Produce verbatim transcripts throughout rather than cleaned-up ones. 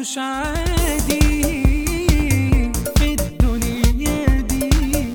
مش عادي في الدنيا دي.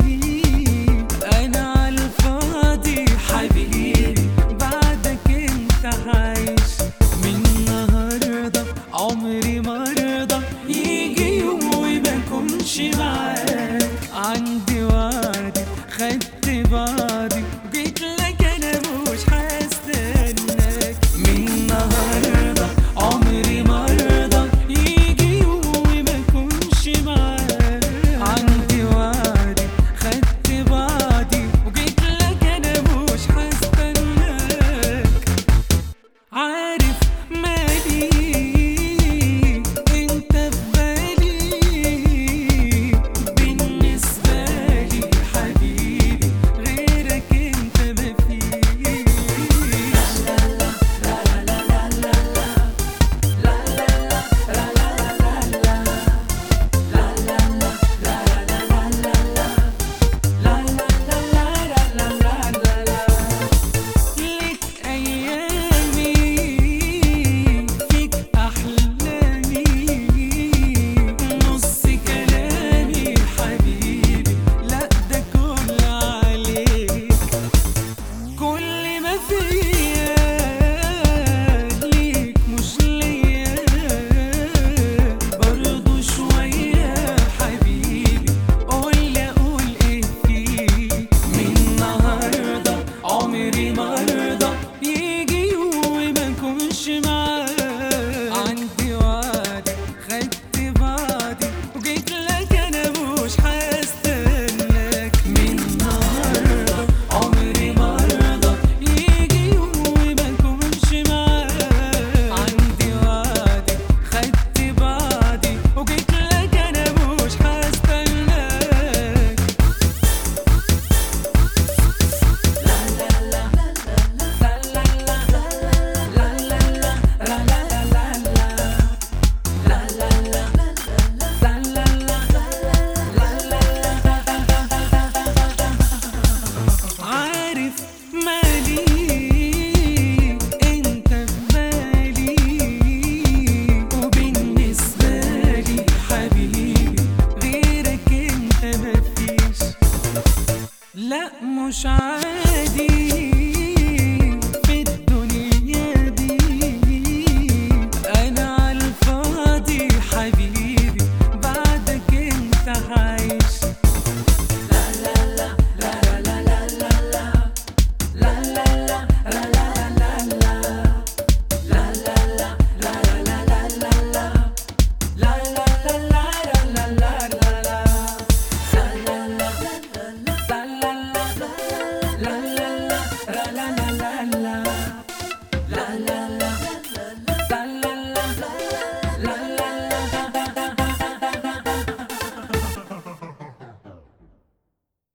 انا عالفاضي حبيبي بعدك انت عايش. من النهارده عمري مرضى يجي يوم وما كنش معاك. عندي وعدي خدت بعضي جيت لك انا مش هستناك. من النهارده عمري مرضى يجي يوم وما كنش معاك. عندي وعدي خدت بعضي وجيت لك انا مش هستناك. عارف مالي انت في بالي، بالنسبة لي حبيبي غيرك انت مفيش. ليك ايامي فيك احلامي، نص كلامي حبيبي لا ده كل عليك. كل ما فيا ليك مش ليا، برضو شوية حبيبي قولي اقول ايه فيك. من النهارده عمري مرة